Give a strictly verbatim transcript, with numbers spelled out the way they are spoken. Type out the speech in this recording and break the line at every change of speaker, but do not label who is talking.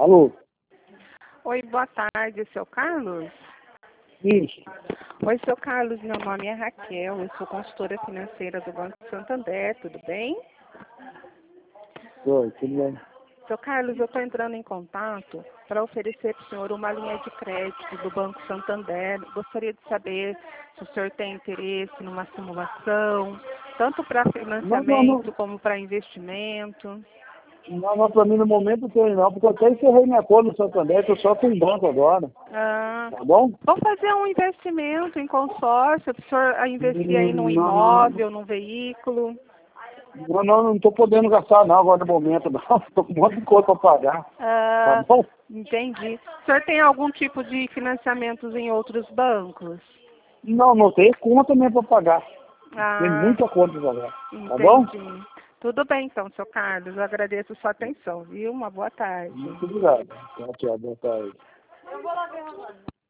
Alô?
Oi, boa tarde, seu Carlos?
Isso.
Oi, seu Carlos, meu nome é Raquel, eu sou consultora financeira do Banco Santander, tudo bem?
Oi, tudo bem?
Seu Carlos, eu estou entrando em contato para oferecer para o senhor uma linha de crédito do Banco Santander. Gostaria de saber se o senhor tem interesse numa simulação, tanto para
Não, não, não.
financiamento como para investimento.
Não, não, pra mim no momento não tem não, porque eu até encerrei minha conta no Santander, tô só com um banco agora.
Ah,
Tá bom?
vou fazer um investimento em consórcio, para o senhor investir aí num
Hum, Não, não,
imóvel, num veículo.
não, não, não tô podendo gastar não agora no momento, não. Tô com um monte de coisa pra pagar. Tá
Ah,
bom?
entendi. O senhor tem algum tipo de financiamentos em outros bancos?
Não, não tem conta mesmo pra pagar. Tem
Ah,
muita conta pra pagar. Tá bom?
entendi. Tudo bem então, seu Carlos. Eu agradeço sua atenção, viu? Uma boa tarde.
Muito obrigado. Tchau, tchau, boa tarde.